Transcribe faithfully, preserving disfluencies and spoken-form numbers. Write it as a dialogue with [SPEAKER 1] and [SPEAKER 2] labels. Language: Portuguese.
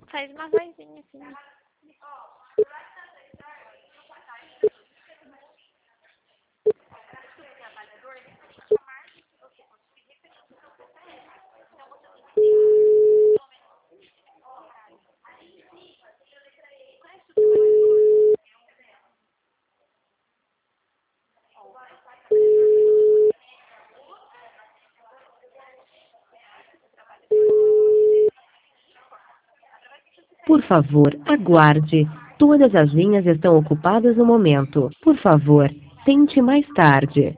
[SPEAKER 1] Faz uma vozinha assim.
[SPEAKER 2] Por favor, aguarde. Todas as linhas estão ocupadas no momento. Por favor, tente mais tarde.